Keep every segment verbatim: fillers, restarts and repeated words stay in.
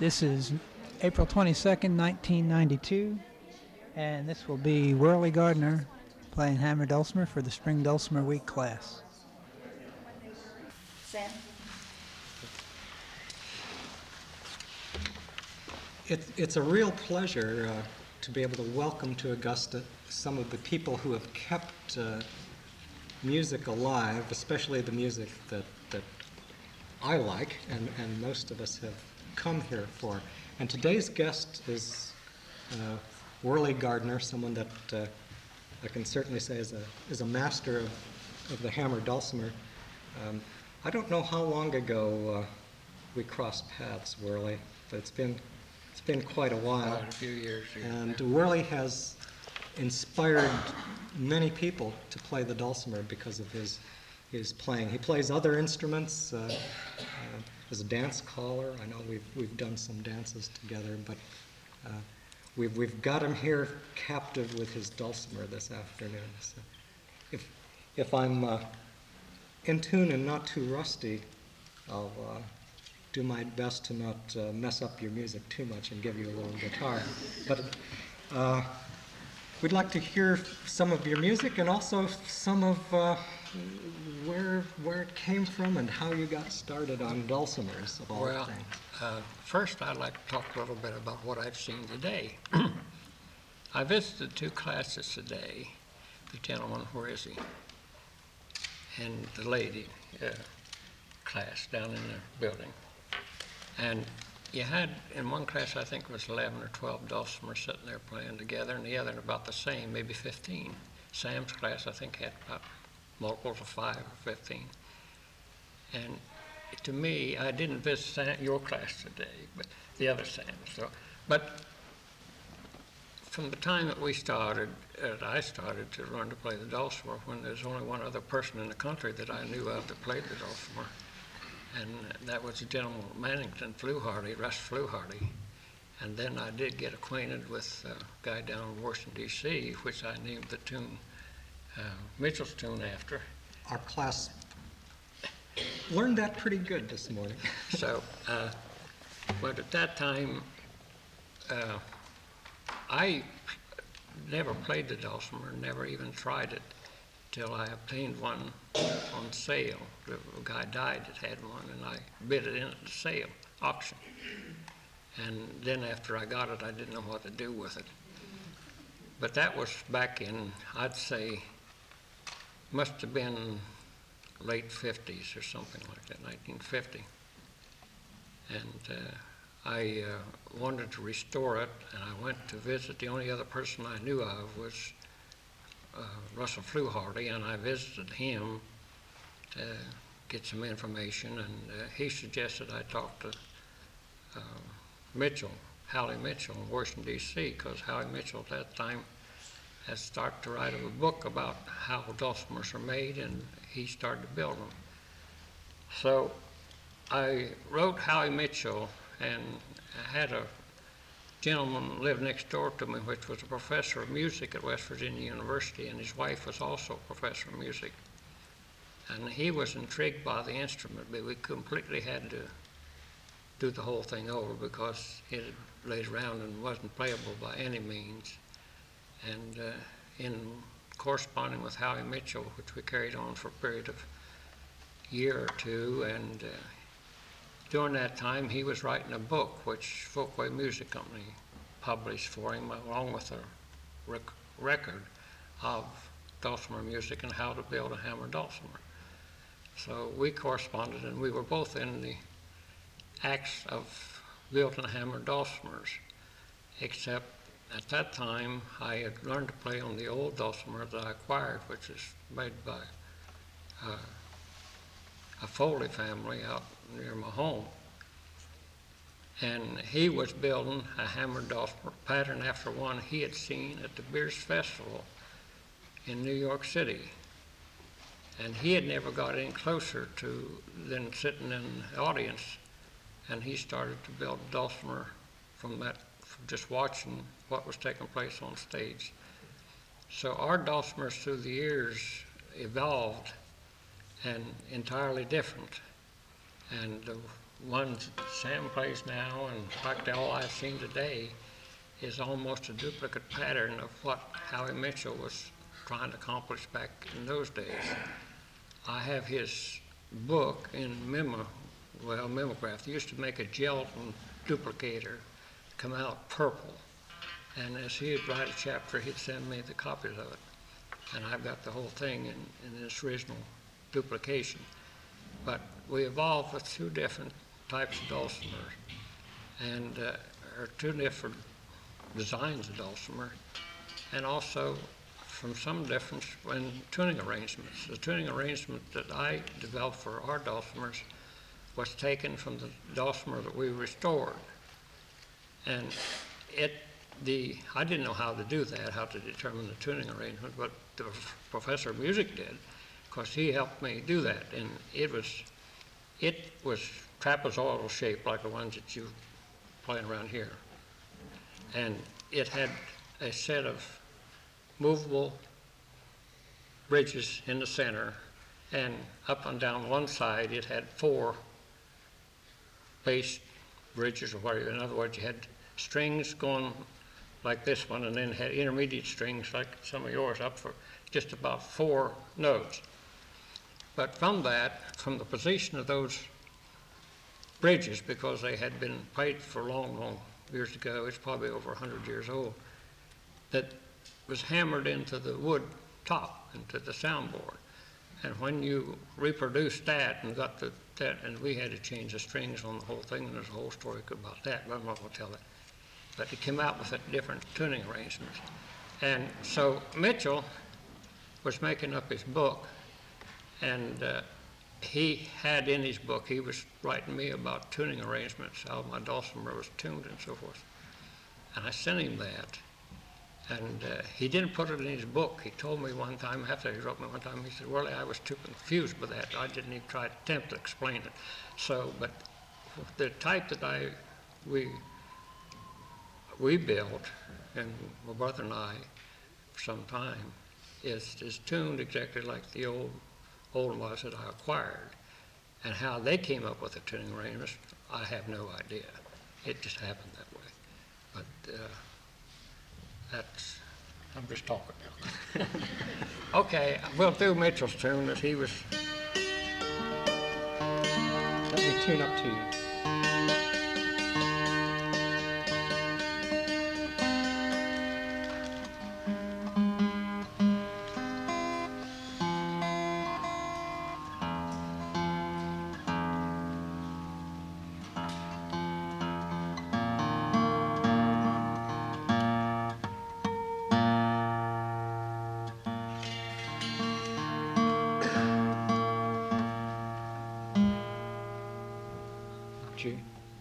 This is April twenty-second, nineteen ninety-two, and this will be Whirly Gardner playing hammer dulcimer for the Spring Dulcimer Week class. Sam? It, it's a real pleasure uh, to be able to welcome to Augusta some of the people who have kept uh, music alive, especially the music that, that I like and, and most of us have come here for. And today's guest is uh, Whirly Gardner, someone that uh, I can certainly say is a, is a master of, of the hammer dulcimer. Um, I don't know how long ago uh, we crossed paths, Whirly, but it's been It's been quite a while. Quite a few years. Yeah. And Whirly has inspired many people to play the dulcimer because of his his playing. He plays other instruments. Uh, uh, as a dance caller, I know we've we've done some dances together, but uh, we've we've got him here captive with his dulcimer this afternoon. So if if I'm uh, in tune and not too rusty, I'll. Uh, do my best to not uh, mess up your music too much and give you a little guitar. But uh, we'd like to hear some of your music and also some of uh, where where it came from and how you got started on dulcimers of all Well, things. uh, first I'd like to talk a little bit about what I've seen today. I visited two classes today. The gentleman, where is he? And the lady uh, class down in the building. And you had, in one class, I think it was eleven or twelve dulcimers sitting there playing together, and the other about the same, maybe fifteen. Sam's class, I think, had about multiples of five or fifteen. And to me, I didn't visit Sam, your class today, but the other Sam. So, but from the time that we started, that I started to learn to play the dulcimer, when there's only one other person in the country that I knew of that played the dulcimer, and that was a gentleman, Mannington Fluharty, Russ Fluharty. And then I did get acquainted with a guy down in Washington, D C, which I named the tune, uh, Mitchell's tune after. Our class learned that pretty good this morning. So, uh, but at that time, uh, I never played the dulcimer, never even tried it, till I obtained one on sale. A guy died that had one, and I bid it in at the sale, auction. And then after I got it, I didn't know what to do with it. But that was back in, I'd say, must have been late fifties or something like that, nineteen fifty. And uh, I uh, wanted to restore it, and I went to visit. The only other person I knew of was Uh, Russell Fluharty, and I visited him to get some information, and uh, he suggested I talk to uh, Mitchell, Howie Mitchell in Washington, D C, because Howie Mitchell at that time had started to write a book about how dulcimers are made, and he started to build them. So I wrote Howie Mitchell, and I had a gentleman lived next door to me, which was a professor of music at West Virginia University, and his wife was also a professor of music. And he was intrigued by the instrument, but we completely had to do the whole thing over because it had laid around and wasn't playable by any means. And uh, in corresponding with Howie Mitchell, which we carried on for a period of a year or two, and uh, during that time, he was writing a book which Folkway Music Company published for him, along with a rec- record of dulcimer music and how to build a hammer dulcimer. So we corresponded, and we were both in the acts of building hammer dulcimers, except at that time I had learned to play on the old dulcimer that I acquired, which is made by uh, a Foley family out near my home. And he was building a hammer dulcimer pattern after one he had seen at the Beers Festival in New York City. And he had never got any closer to than sitting in the audience, and he started to build a dulcimer from that, from just watching what was taking place on stage. So our dulcimers through the years evolved and entirely different. And the ones that Sam plays now, and in fact all I've seen today, is almost a duplicate pattern of what Howie Mitchell was trying to accomplish back in those days. I have his book in memo, well, Memograph. They used to make a gelatin duplicator come out purple. And as he'd write a chapter, he'd send me the copies of it. And I've got the whole thing in, in its original duplication. But we evolved with two different types of dulcimers, and uh, or two different designs of dulcimer, and also from some difference in tuning arrangements. The tuning arrangement that I developed for our dulcimers was taken from the dulcimer that we restored. And it, the, I didn't know how to do that, how to determine the tuning arrangement, but the professor of music did, because he helped me do that. And it was, it was trapezoidal shaped like the ones that you playing around here. And it had a set of movable bridges in the center, and up and down one side it had four bass bridges or whatever. In other words, you had strings going like this one, and then had intermediate strings like some of yours up for just about four notes. But from that, from the position of those bridges, because they had been played for long, long years ago, it's probably over one hundred years old, that was hammered into the wood top, into the soundboard. And when you reproduced that and got the, that, and we had to change the strings on the whole thing, and there's a whole story about that, but I'm not going to tell it. But it came out with a different tuning arrangements. And so Mitchell was making up his book, and uh, he had in his book, he was writing me about tuning arrangements, how my dulcimer was tuned and so forth. And I sent him that. And uh, he didn't put it in his book. He told me one time, after he wrote me one time, he said, well, I was too confused with that. I didn't even try to attempt to explain it. So, but the type that I, we, we built, and my brother and I, for some time, is, is tuned exactly like the old old ones that I acquired. And how they came up with the tuning arrangements, I have no idea. It just happened that way. But uh, that's, I'm just talking now. Okay, we'll do Mitchell's tune that he was. Let me tune up to you. G.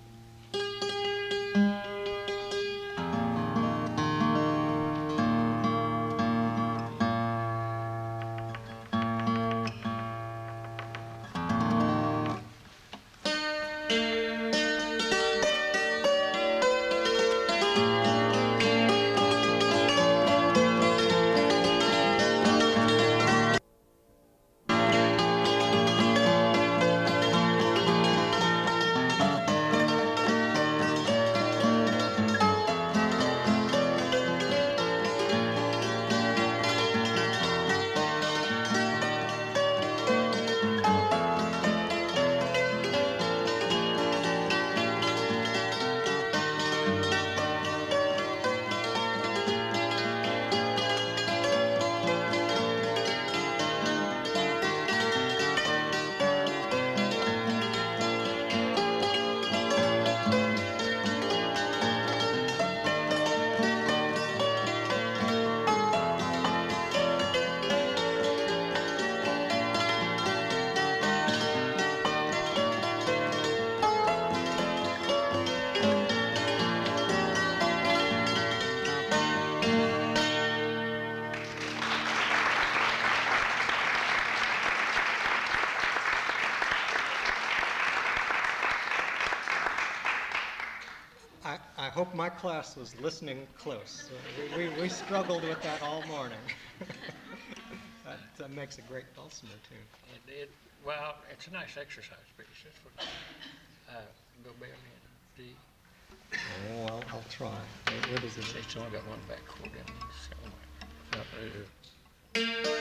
I, I hope my class was listening close. Uh, we, we, we struggled with that all morning. that, that makes a great dulcimer tune. It, it, well, it's a nice exercise piece. That's what, uh, go back in, D. Oh, I'll, I'll try. Where, where does it? It's only got one back chord in it somewhere. No, it is.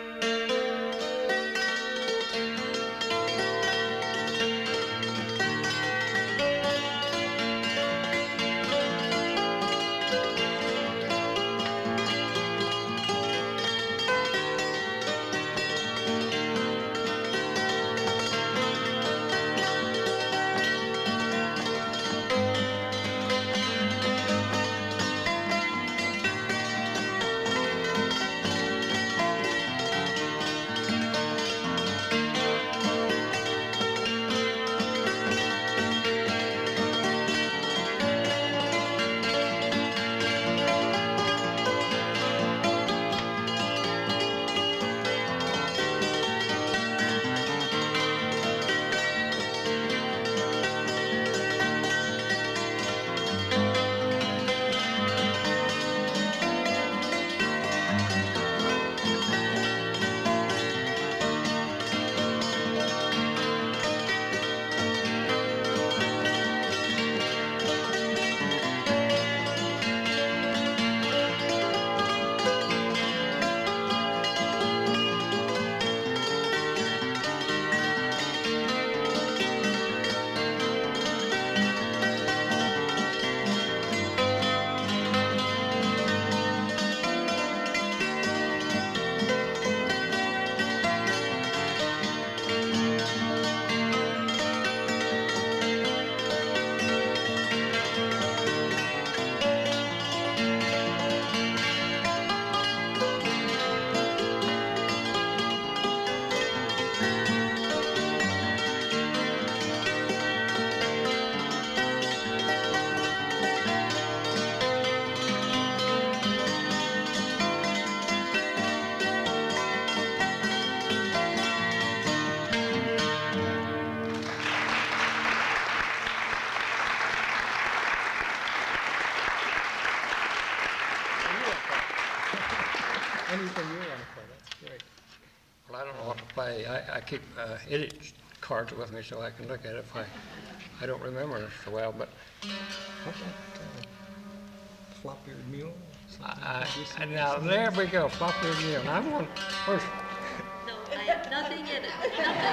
Anything you want to play, that's great. Well, I don't know what to play. I, I keep uh, edit cards with me so I can look at it if I, I don't remember it so well, but How about uh, Flop-Eared Mule? Something I, like I, that? now there we go, Flop-Eared Mule. And I'm going first. No, I have nothing in it.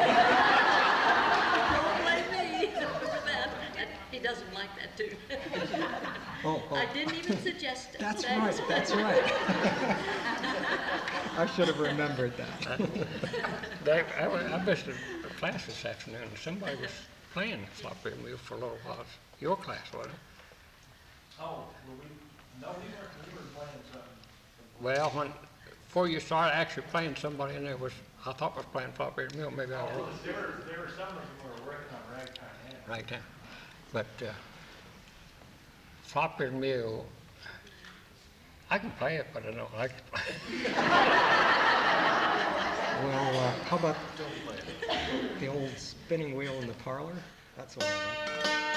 Don't blame me for that. And he doesn't like that too. Oh, oh. I didn't even suggest it. That's Thanks. right, that's right. I should have remembered that. They, I, wa- I missed a, a class this afternoon, and somebody was playing Flop-Eared Mule for a little while. It's your class, wasn't it? Oh, well, we, no, we were, we were playing something. Well, when, before you started actually playing, somebody in there was, I thought was playing Flop-Eared Mule, maybe I was Oh, wrong. there were, there were some of them who were working on ragtime hymns. Right there. But uh, Flop-Eared Mule, I can play it, but I don't like to play it. Well, uh, how about the old spinning wheel in the parlor? That's what I like.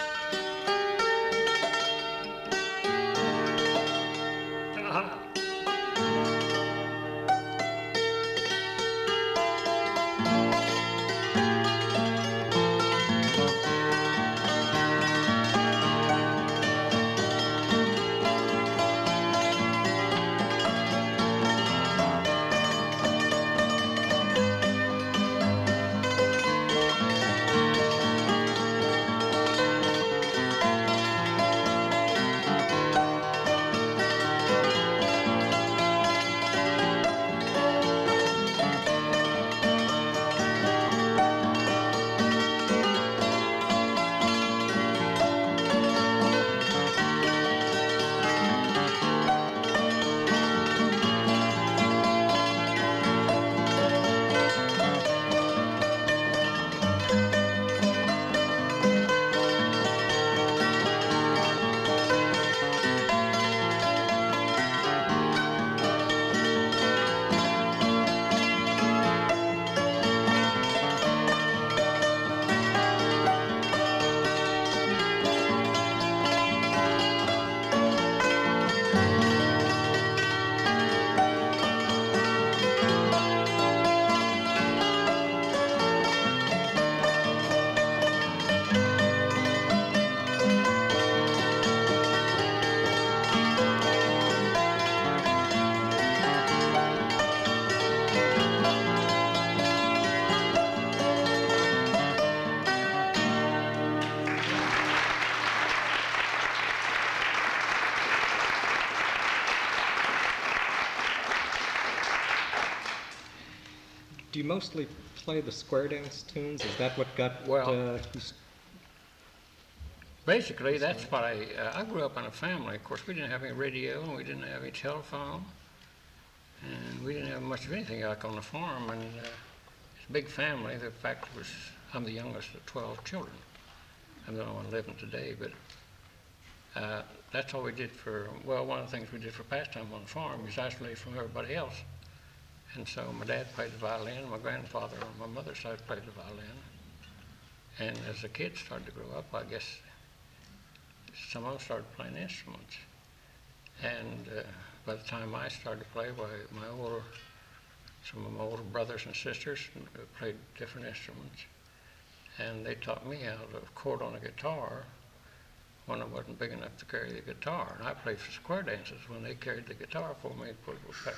do you mostly play the square dance tunes? Is that what got, Well, uh, you s- Basically, that's what I, uh, I grew up in a family. Of course, we didn't have any radio, and we didn't have any telephone, and we didn't have much of anything like on the farm. And uh, it's a big family. The fact was, I'm the youngest of twelve children. I'm the only one living today, but uh, that's all we did for, well, one of the things we did for pastime on the farm was isolate from everybody else. And so my dad played the violin, my grandfather on my mother's side played the violin. And as the kids started to grow up, I guess some of them started playing instruments. And uh, by the time I started to play, why, my older, some of my older brothers and sisters played different instruments. And they taught me how to chord on a guitar when I wasn't big enough to carry the guitar. And I played for square dances when they carried the guitar for me and put it back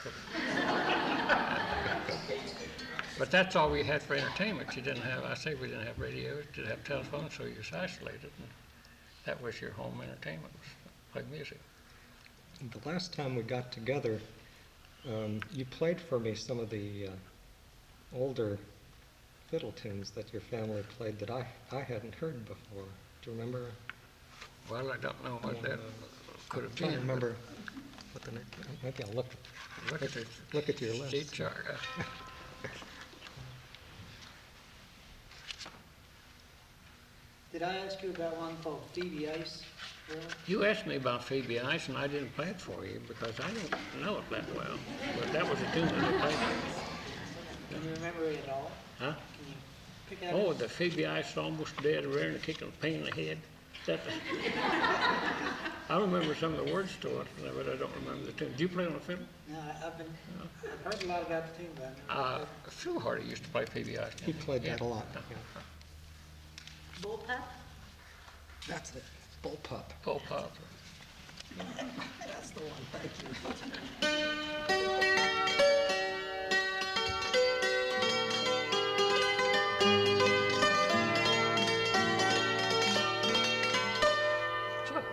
up. But that's all we had for entertainment. You didn't have, I say we didn't have radios, you didn't have telephones, so you was isolated. And that was your home entertainment, was play music. the last time we got together, um, you played for me some of the uh, older fiddle tunes that your family played that I, I hadn't heard before. Do you remember? Well, I don't know what that could have I'm trying been. to remember what the name, maybe I'll look, but Look at the look at your list. sheet chart. uh, Did I ask you about one called Phoebe Ice? Will? You asked me about Phoebe Ice, and I didn't play it for you because I don't know it that well. But that was a tune that I played. Can you remember it at all? Huh? Can you pick out? Oh, the Phoebe Ice almost dead, rearing and kicking a pain in the head. Is that the... I remember some of the words to it, but I don't remember the tune. Did you play on the fiddle? No, I- I've been, I've heard a lot about the tune, but I've never Uh, played Phil Hardy used to play Phoebe Ice. He played that a lot. yeah. Bullpup? That's it, bullpup. Bullpup. That's the one, thank you. Sure.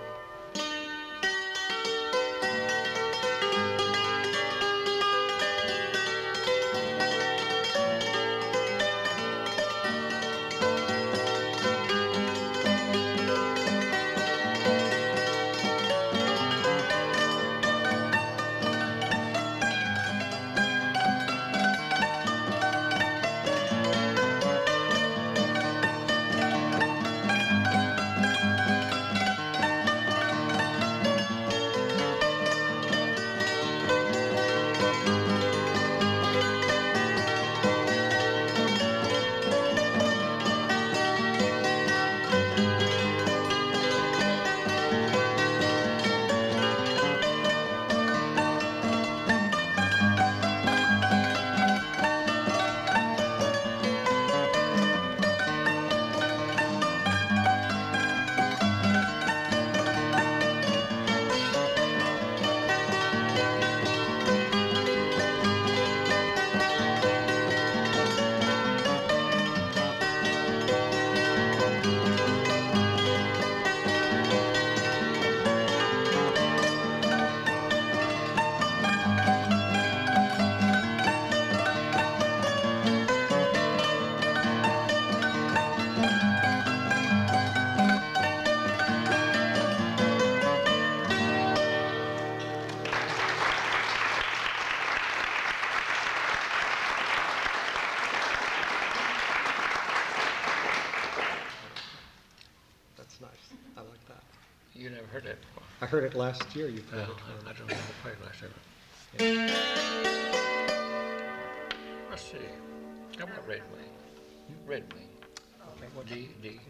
That's nice, I like that. You never heard that before. I heard it last year, you played No, it for I, I me. don't know how to play it last ever. Let's see. How about Red Wing? Red Wing. Okay, what- D, D.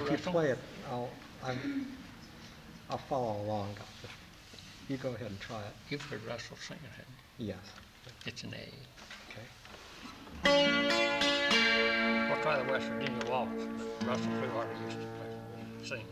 if you Russell? play it, I'll, I'm, I'll follow along. You go ahead and try it. You've heard Russell sing it, haven't Yes. you? It's an A. Okay. We'll try the West Virginia Waltz that Russell Freewater used to play, sing.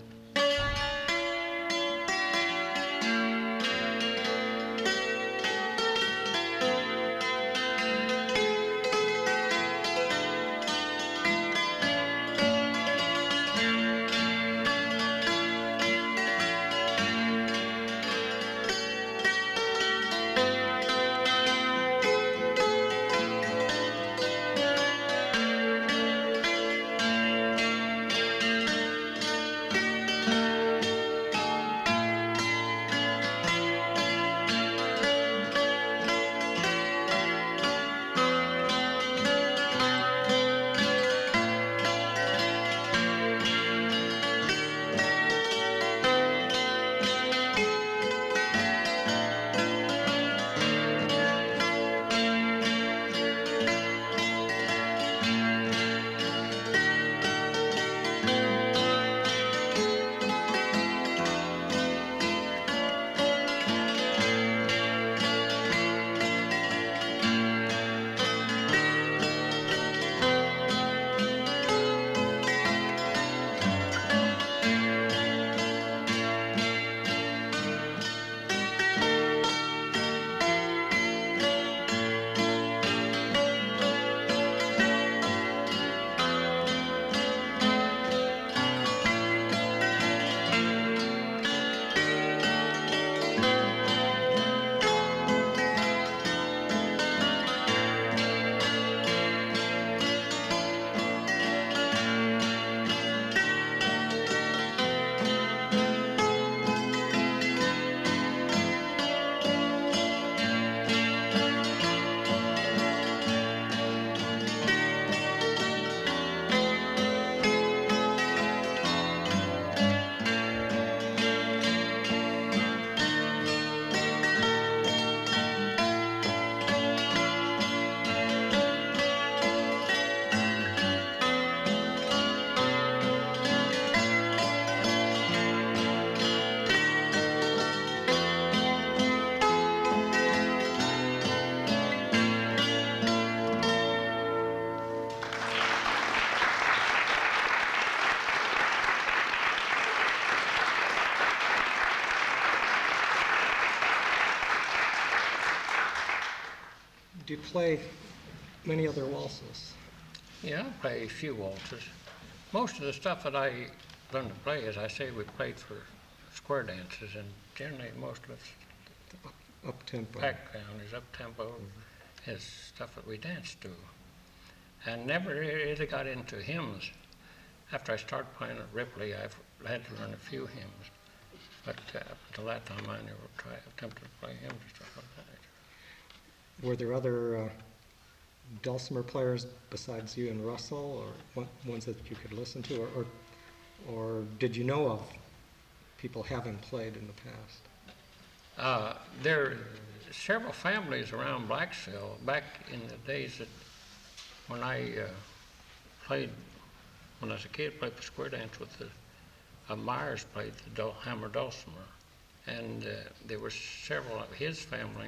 Do you play many other waltzes? Yeah, I play a few waltzes. Most of the stuff that I learned to play, as I say, we played for square dances, and generally most of it's Up tempo. background is up tempo, mm-hmm. is stuff that we danced to, and never really got into hymns. After I started playing at Ripley, I've had to learn a few hymns, but uh, up until that time, I never tried attempted to play hymns or stuff like that. Were there other uh, dulcimer players besides you and Russell, or one, ones that you could listen to, or, or, or did you know of people having played in the past? Uh, there are several families around Blacksville back in the days that when I uh, played, when I was a kid, played for square dance with the uh, Myers played the dul- hammer dulcimer, and uh, there were several of his family,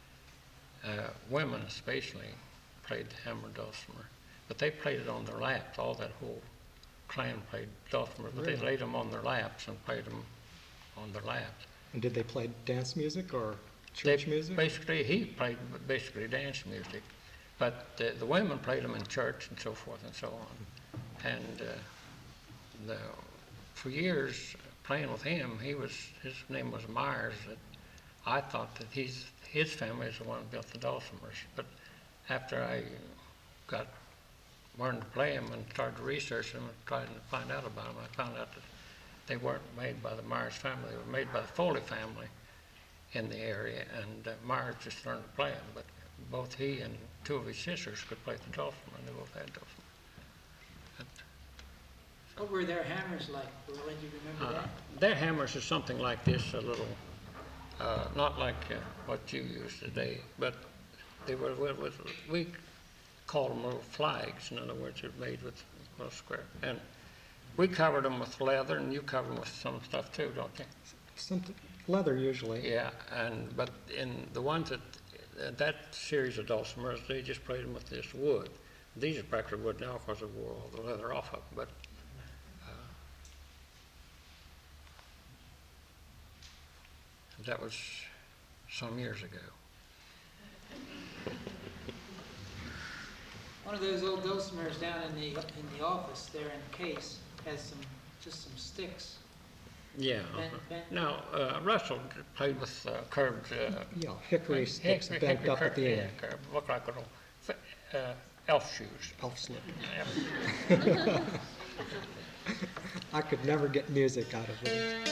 uh, women especially, played the hammer dulcimer, but they played it on their laps. All that whole clan played dulcimer, but Really? they laid them on their laps and played them on their laps. And did they play dance music or church They music? Basically, he played basically dance music, but the, the women played them in church and so forth and so on. And uh, the, for years, playing with him, he was his name was Myers. That I thought that he's his family is the one who built the dulcimers. But after I got learned to play them and started to research them and trying to find out about them, I found out that they weren't made by the Myers family. They were made by the Foley family in the area, and uh, Myers just learned to play them. But both he and two of his sisters could play the dulcimer, and they both had dulcimer. What were their hammers like? Will you remember Uh, that? their hammers are something like this, a little, uh, not like uh, what you use today, but they were, we, we call them little flags. In other words, they're made with little square. And we covered them with leather, and you cover them with some stuff too, don't you? Something, leather usually. Yeah, and, but in the ones that, uh, that series of dulcimers, they just played them with this wood. These are practically wood now because they wore all the leather off of them, but uh, that was some years ago. One of those old dulcimers down in the, in the office there in the case has some, just some sticks. Yeah. Ben- uh-huh. Ben- Now, uh, Russell played with uh, curved. Uh, Yeah, hickory sticks hickory- bent hickory up at the cur- end. yeah, curved, look like little uh, elf shoes. Elf slip. Yeah. I could never get music out of those.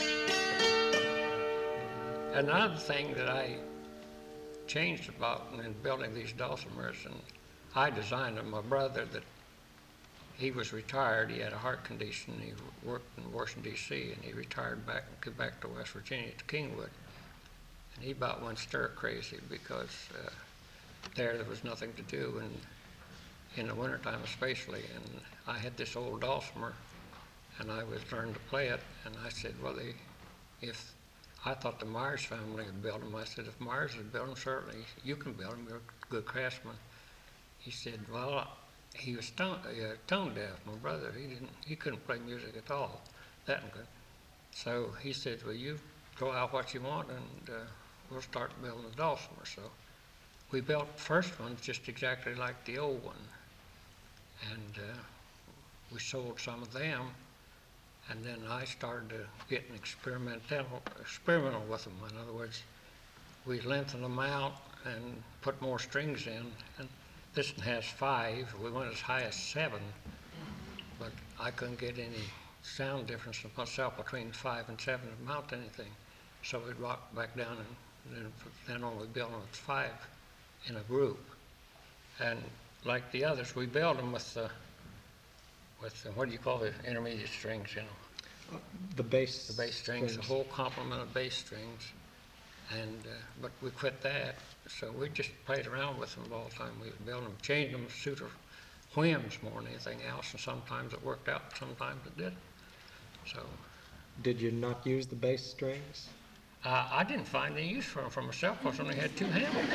Another thing that I changed about in building these dulcimers, and I designed them. My brother, that he was retired, he had a heart condition. He worked in Washington, D C, and he retired back and came back to West Virginia to Kingwood. And he about went stir crazy because uh, there there was nothing to do, and in the wintertime especially. And I had this old dulcimer, and I was learning to play it. And I said, well, they, if I thought the Myers family had built them, I said, if Myers had built them, certainly you can build them. You're a good craftsman. He said, well, he was tone, uh, tone deaf, my brother. He didn't, he couldn't play music at all, that and good. So he said, well, you throw out what you want, and uh, we'll start building the dulcimer. So we built the first one just exactly like the old one, and uh, we sold some of them. And then I started to get an experimental, experimental with them. In other words, we lengthened them out and put more strings in. And this one has five. We went as high as seven, but I couldn't get any sound difference of myself between five and seven to mount anything. So we rocked back down, and then, then on we built them with five in a group. And like the others, we built them with the with the, what do you call the intermediate strings, you know? The bass. The bass strings, the whole complement of bass strings. And, uh, but we quit that, so we just played around with them all the time. We would build them, change them to suit our whims more than anything else, and sometimes it worked out, sometimes it didn't. So, Did you not use the bass strings? uh, I didn't find any use for them for myself, because I only had two handles.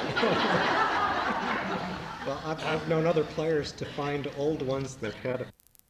Well, I've, I've known other players to find old ones that had a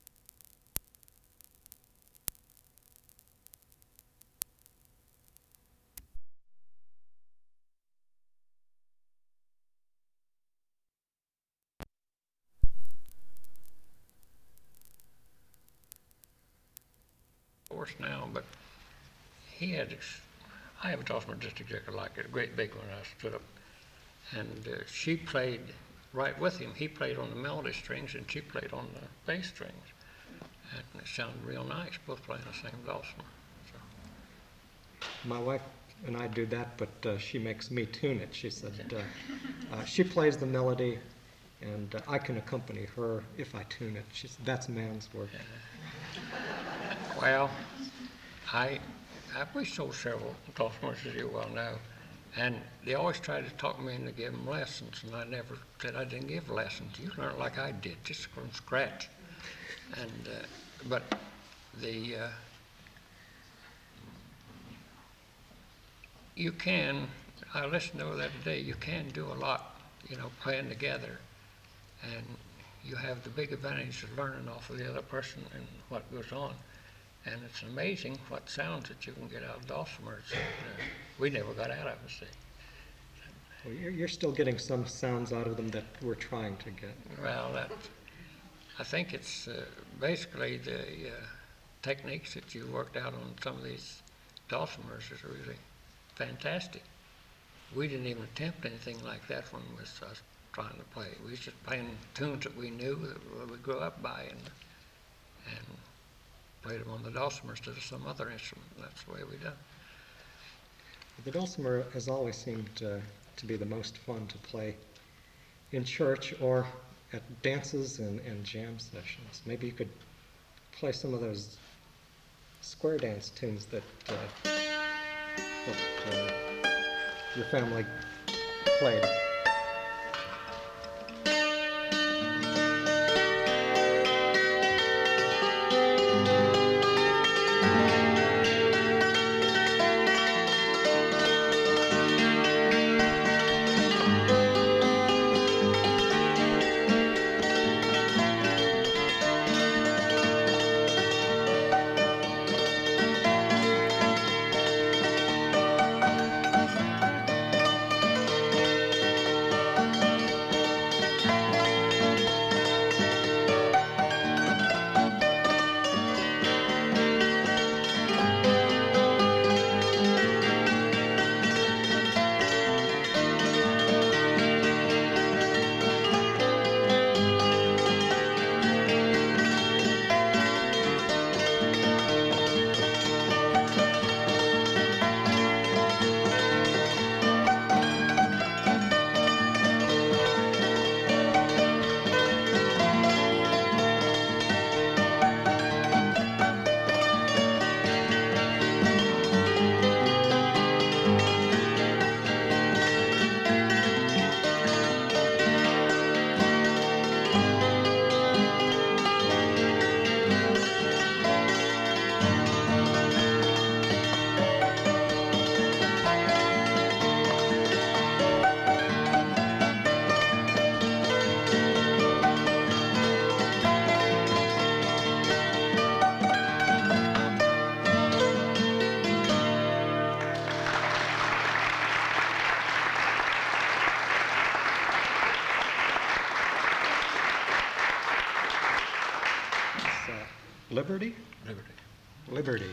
Course now, but he had, ex- I have a dulcimer just exactly like it, a great big one. I stood up, and uh, she played right with him. He played on the melody strings, and she played on the bass strings, and it sounded real nice, both playing the same dulcimer. So, My wife and I do that, but uh, she makes me tune it. She said uh, uh, she plays the melody, and uh, I can accompany her if I tune it. She said, that's man's work. well, I, I we sold several dulcimers, as you well know, and they always tried to talk me into giving them lessons, and I never said I didn't give lessons. You learn like I did, just from scratch. And uh, but the uh, you can. I listened to that today. You can do a lot, you know, playing together, and you have the big advantage of learning off of the other person and what goes on. And it's amazing what sounds that you can get out of dulcimers that uh, we never got out of them, see. Well, you're, you're still getting some sounds out of them that we're trying to get. Well, that, I think it's uh, basically the uh, techniques that you worked out on some of these dulcimers is really fantastic. We didn't even attempt anything like that when we was uh, trying to play. We was just playing tunes that we knew, that we grew up by, and, and played them on the dulcimer instead of some other instrument. That's the way we done. The dulcimer has always seemed uh, to be the most fun to play in church or at dances and, and jam sessions. Maybe you could play some of those square dance tunes that, uh, that uh, your family played. Liberty? Liberty. Liberty.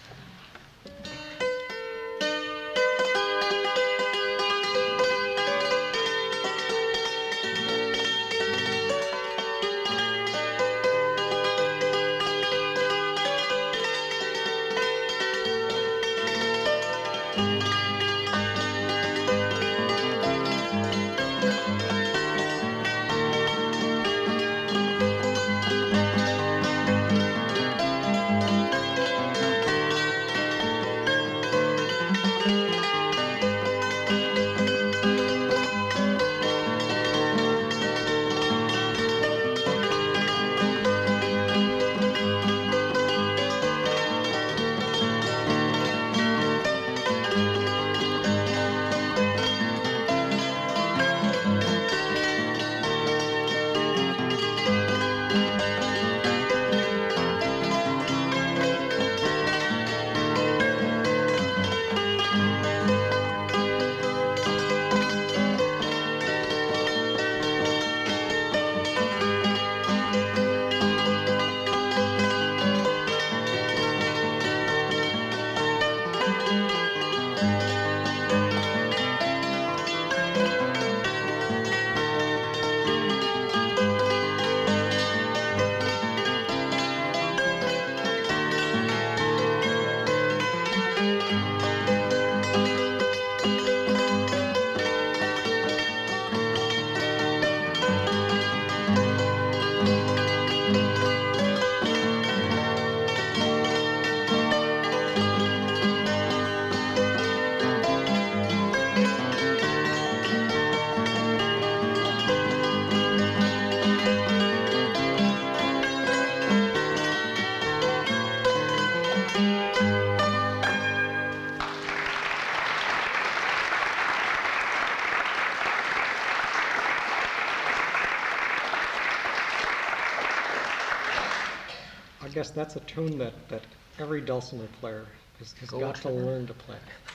I guess that's a tune that, that every dulcimer player has, has got to Goldfinger? learn to play.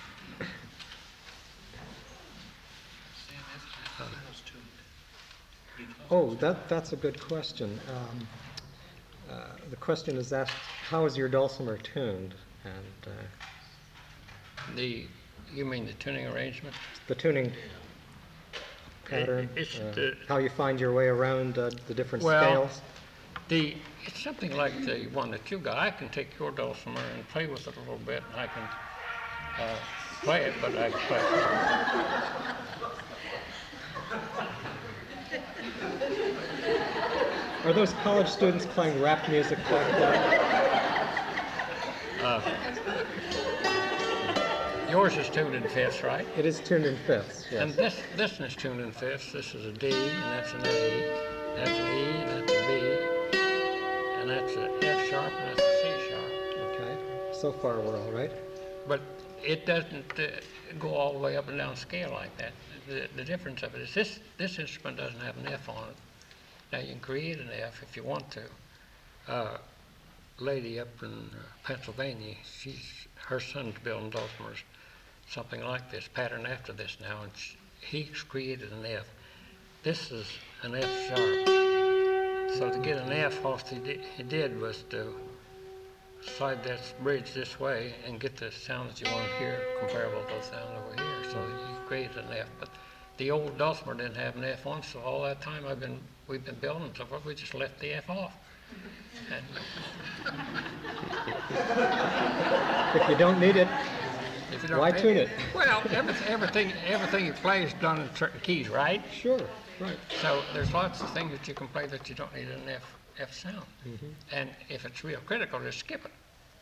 Oh, that, that's a good question. Um, uh, the question is asked, how is your dulcimer tuned? And uh, The, you mean the tuning arrangement? the tuning pattern, it's uh, the- how you find your way around uh, the different Well, scales? The, it's something like the one that you got. I can take your dulcimer and play with it a little bit, and I can uh, play it, but I play. Are those college students playing rap music back there? Yours is tuned in fifths, right? It is tuned in fifths, And yes. this this one is tuned in fifths. This is a D, and that's an A. That's an E, and that's a B, and that's an F sharp, and that's a C sharp. Okay, so far we're all right. But it doesn't uh, go all the way up and down scale like that. The, the difference of it is this, this instrument doesn't have an F on it. Now you can create an F if you want to. Uh, lady up in uh, Pennsylvania, she's, her son's building dulcimers, something like this, pattern after this now, and she, he's created an F. This is an F sharp. So to get an F, all he did, he did was to slide that bridge this way and get the sound that you want to hear comparable to the sound over here. So he created an F. But the old dulcimer didn't have an F on, so all that time I've been we've been building so far, we just left the F off. And If you don't need it, if you don't why pay- tune it? Well, everything everything everything you play is done in certain keys, right? Sure, right. So there's lots of things that you can play that you don't need an F F sound. Mm-hmm. And if it's real critical, just skip it.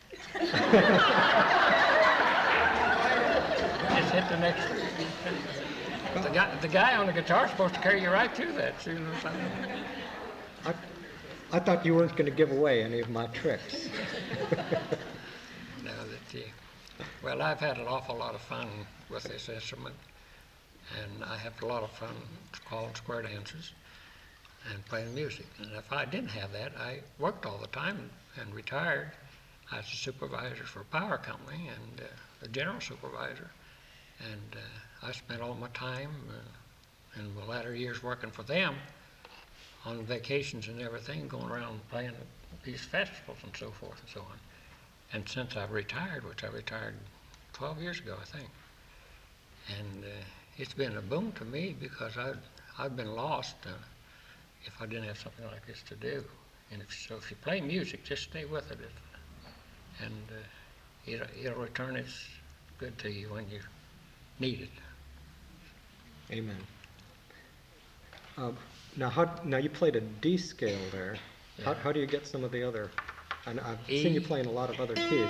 Just hit the next one. The guy, the guy on the guitar is supposed to carry you right through that. So you know what I'm saying? I, I thought you weren't going to give away any of my tricks. No, that you, well, I've had an awful lot of fun with this instrument, and I have a lot of fun calling square dances and playing music. And if I didn't have that, I worked all the time and retired. I was a supervisor for a power company and uh, a general supervisor, and uh, I spent all my time uh, in the latter years working for them on vacations and everything, going around playing at these festivals and so forth and so on. And since I've retired, which I retired twelve years ago, I think, and uh, it's been a boon to me because I've, I've been lost uh, if I didn't have something like this to do. And if, so if you play music, just stay with it, and uh, it'll, it'll return its good to you when you need it. Amen. Um, now, how, now you played a D scale there. How, Yeah. how do you get some of the other? And I've E. seen you playing a lot of other keys.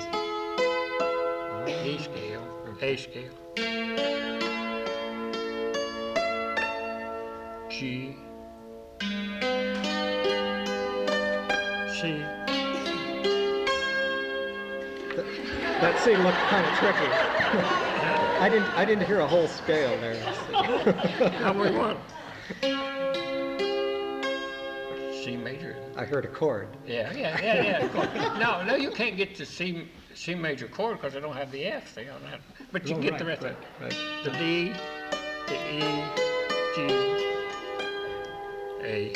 E scale, A scale, G, C. That, that C looked kind of tricky. I didn't. I didn't hear a whole scale there. How we want? C major. I heard a chord. Yeah, yeah, yeah, yeah. Of course. No, no, you can't get the C C major chord because I don't have the F thing on that. But you Oh, can get right, the rest right, of it. right. The D, the E, G, A.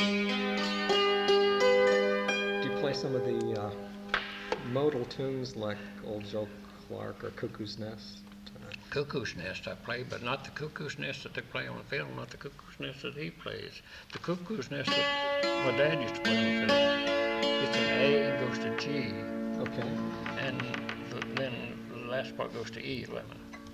Do you play some of the uh, modal tunes like Old Joe Clark or Cuckoo's Nest? Uh, Cuckoo's Nest I play, but not the Cuckoo's Nest that they play on the fiddle, not the Cuckoo's Nest that he plays. The Cuckoo's Nest that my dad used to play on the fiddle, it's an A, goes to G, okay. and the, then the last part goes to E eleven.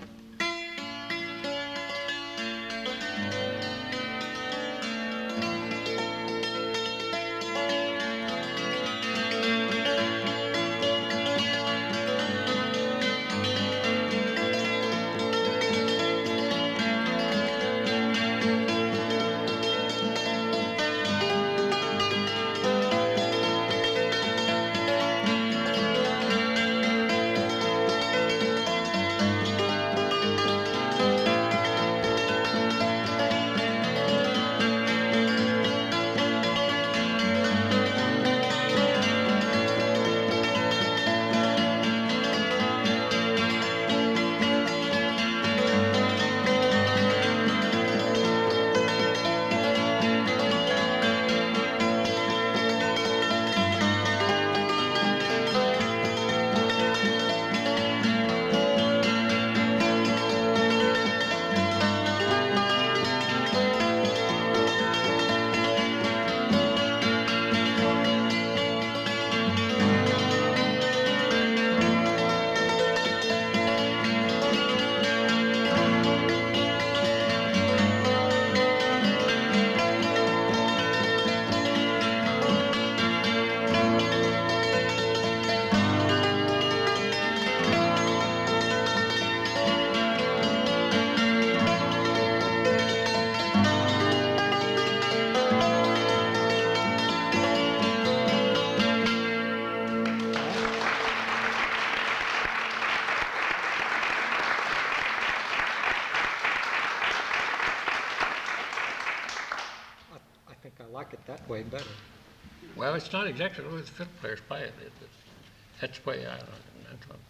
I think I like it that way better. Well, it's not exactly the way the fiddle players play it. It- it- That's the way I, that's what,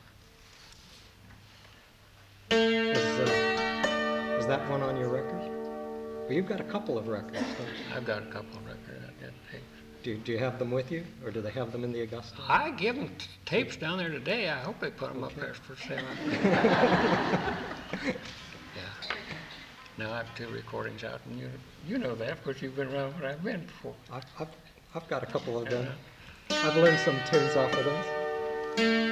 Is, uh, is that one on your record? Well, you've got a couple of records, don't you? I've got a couple of records. I got tapes. Do, do you have them with you, or do they have them in the Augusta? I give them t- tapes down there today. I hope they put them up Okay. there for sale. Yeah. Now I have two recordings out, and you you know that because you've been around where I've been before. I've, I've, I've got a couple of them. I've learned some tunes off of those.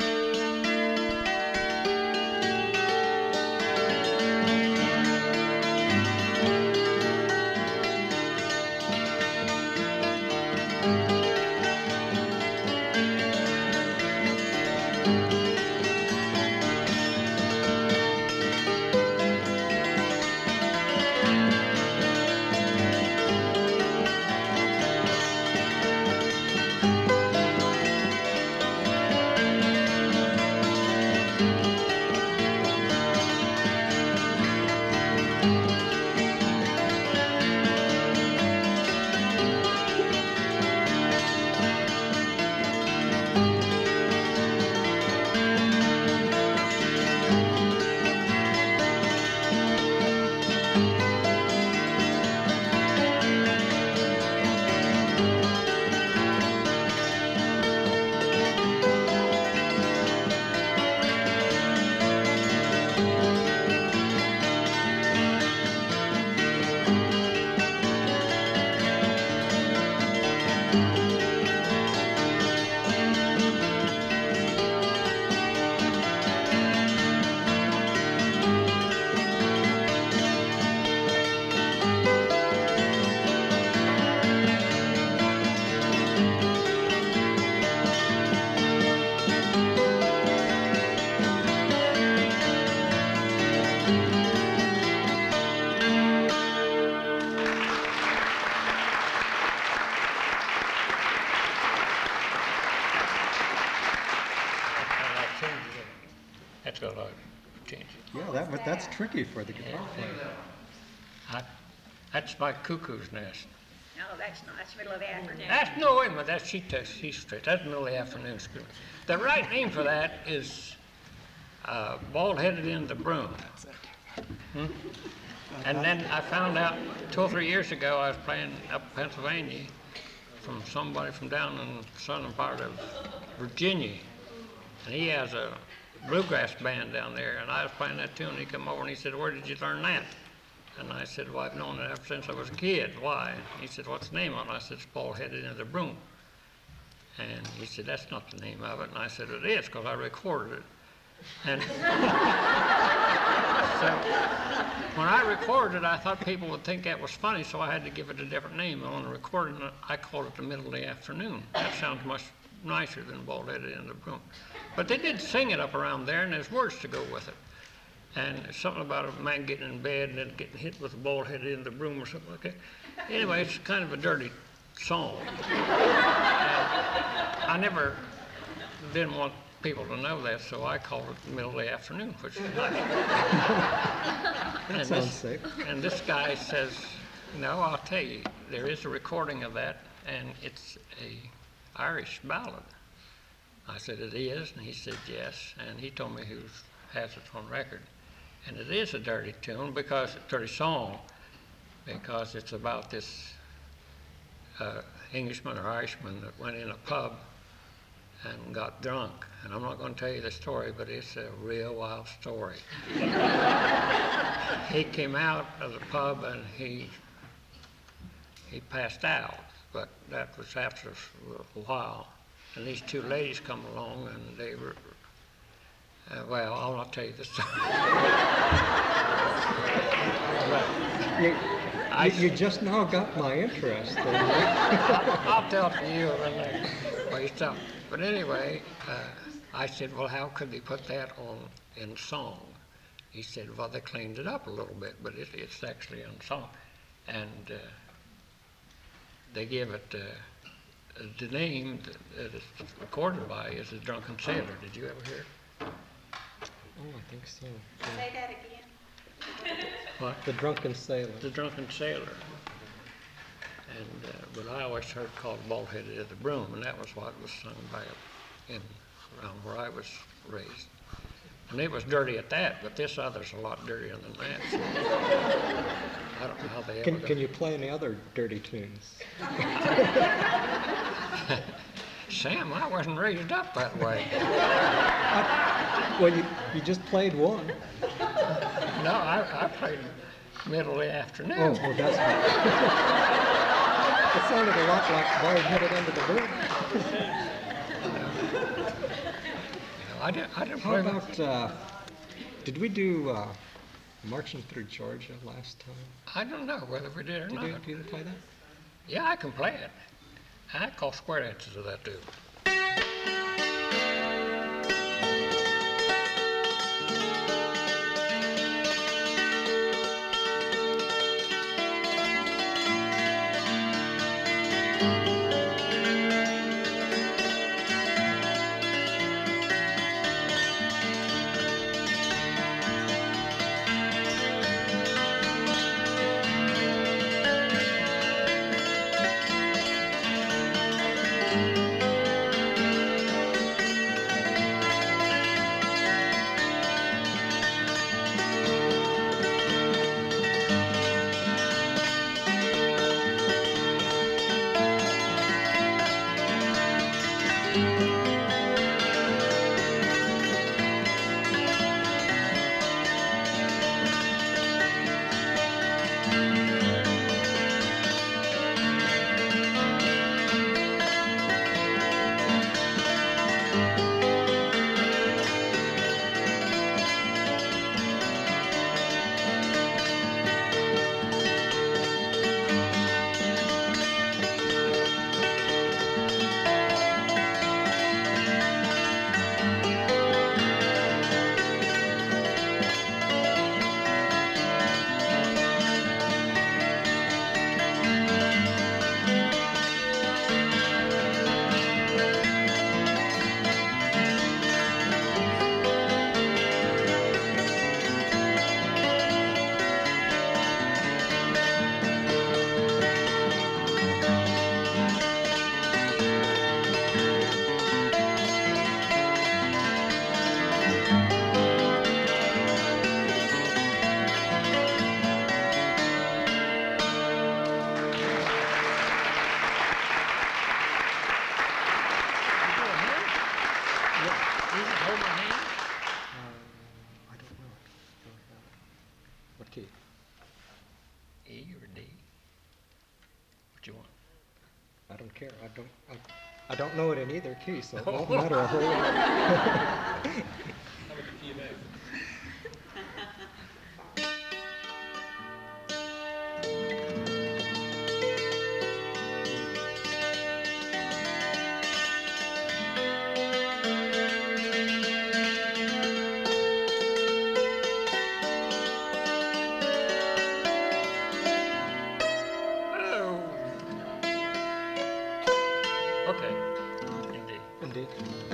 till I change it. Yeah, that, but that's tricky for the guitar player. I, that's my cuckoo's nest. No, that's not, that's middle of the afternoon. That's, no, wait a minute, that's, she takes, she's straight, that's middle of the afternoon school. The right name for that is, uh, bald-headed in the broom. Hmm? And then I found out two or three years ago, I was playing up in Pennsylvania from somebody from down in the southern part of Virginia. And he has a bluegrass band down there, and I was playing that tune, he come over and he said, "Where did you learn that?" And I said, "Well, I've known it ever since I was a kid." "Why?" He said, "What's the name of it?" I said, "It's Bald-Headed in the Broom." And he said, "That's not the name of it." And I said, "It is, because I recorded it." And so when I recorded it, I thought people would think that was funny, so I had to give it a different name. And on the recording, I called it the Middle of the Afternoon. That sounds much nicer than Bald-Headed in the Broom. But they did sing it up around there, and there's words to go with it. And something about a man getting in bed and then getting hit with a bald-headed in the broom or something like that. Anyway, it's kind of a dirty song. And I never didn't want people to know that, so I called it the Middle of the Afternoon, which is nice. That And sounds this- safe. And this guy says, "No, I'll tell you, there is a recording of that, and it's a Irish ballad." I said, "It is?" And he said, "Yes." And he told me who has it on record. And it is a dirty tune, because, dirty song, because it's about this uh, Englishman or Irishman that went in a pub and got drunk. And I'm not going to tell you the story, but it's a real wild story. He came out of the pub and he he passed out, but that was after a while. And these two ladies come along and they were, uh, well, I'll not tell you the story. You, I- you, you just now got my interest. I'll tell it to you when they, well, you stop. But anyway, uh, I said, "Well, how could they put that on in song?" He said, "Well, they cleaned it up a little bit, but it, it's actually in song." And uh, they give it, uh, the name that it's recorded by is The Drunken Sailor. Did you ever hear it? Oh, I think so. Say that again. What? The Drunken Sailor. The Drunken Sailor. And, uh, but I always heard it called Bald-Headed in the Broom, and that was what was sung by in around where I was raised. And it was dirty at that, but this other's a lot dirtier than that. So I don't know how they ever Can, got- can you play any other dirty tunes? Sam, I wasn't raised up that way. Well, you, you just played one. No, I, I played middle of the afternoon. Oh, oh that's It sounded a lot like Bald-Headed Under the Broom. You know, I didn't, I didn't How play that. about, uh, did we do uh, Marching Through Georgia last time? I don't know whether we did or Did not. you, did you play that? Yeah, I can play it. I call square dances to that too. do you want? I don't care. I don't. I, I don't know it in either key, so it won't matter a whole lot. How about the key of A? Oh. Okay, indeed. Indeed.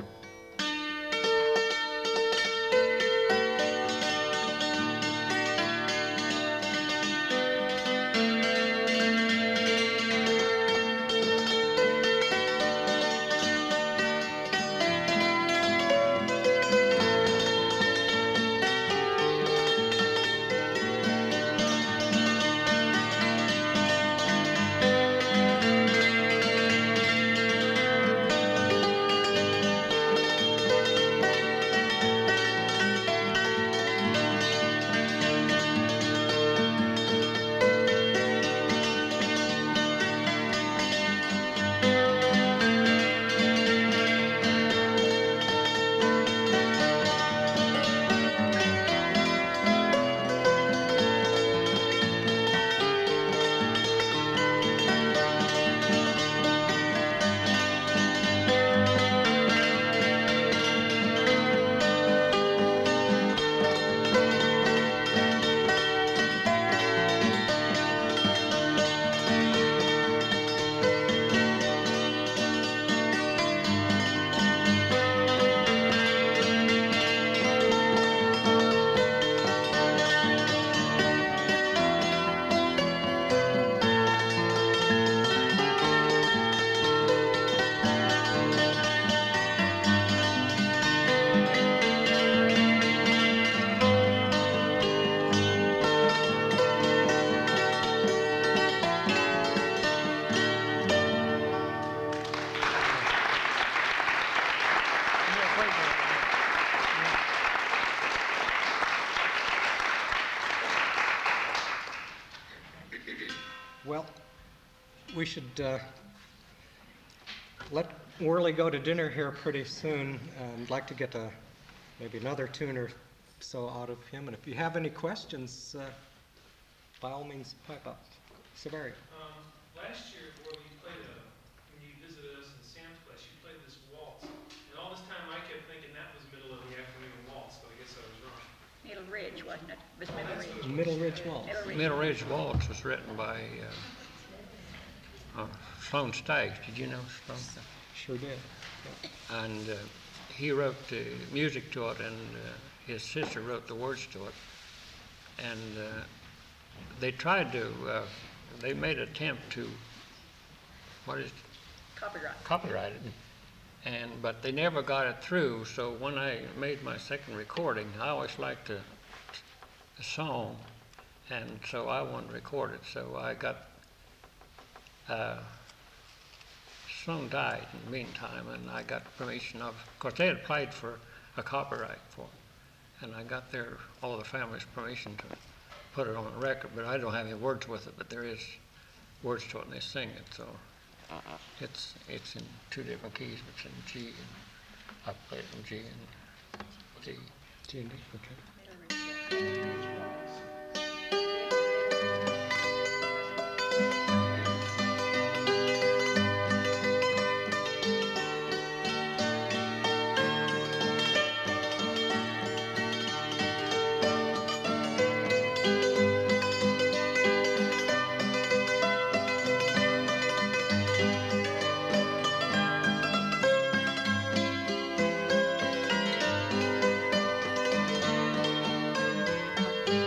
Well, we should uh, let Worley go to dinner here pretty soon. Um, I'd like to get a, maybe another tune or so out of him. And if you have any questions, uh, by all means, pipe up. Severi. Um, last year, Worley, you played a, when you visited us in Sam's place, you played this waltz. And all this time I kept thinking that was middle of the afternoon waltz, but I guess I was wrong. Middle Ridge, wasn't it? It was Middle Ridge. Middle Ridge Waltz. Middle Ridge. Middle Ridge Waltz was written by uh, uh, Sloane Staggs. Did you know Sloane? Sure did. And uh, he wrote the music to it, and uh, his sister wrote the words to it. And uh, they tried to, uh, they made an attempt to, what is it? Copyright. Copyright it. And, but they never got it through, so when I made my second recording, I always liked the, the song, and so I wanted to record it. So I got, uh, Sloane died in the meantime, and I got permission of, of course they had applied for a copyright for it, and I got their, all the family's permission to put it on the record, but I don't have any words with it, but there is words to it, and they sing it, so. It's it's in two different keys. It's in G, and I play it in G and G. G and D, okay. Middle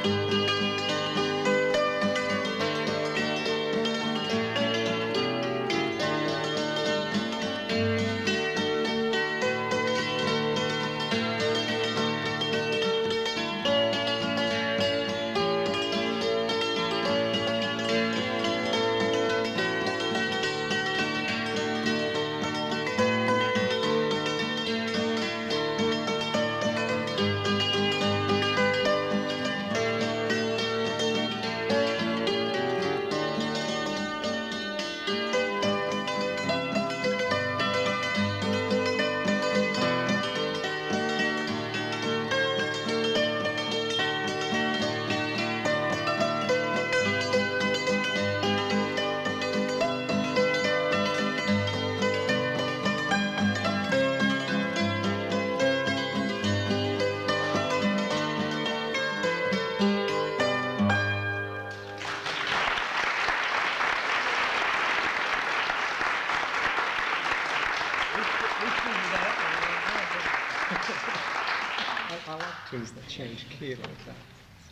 I, I like tunes that change key like that.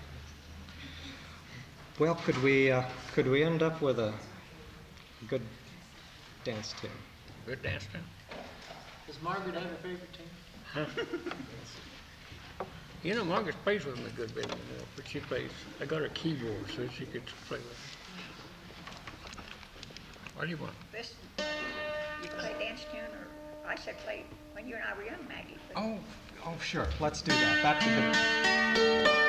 Well, could we, uh, could we end up with a good dance tune? Good dance tune. Does Margaret have a favorite tune? You know, Margaret plays with me a good bit anymore, but she plays, I got her keyboard so she could play with it. What do you want? Listen, you play dance tune, or I said play when you and I were young, Maggie. but- Oh, oh, sure, let's do that. That's a good.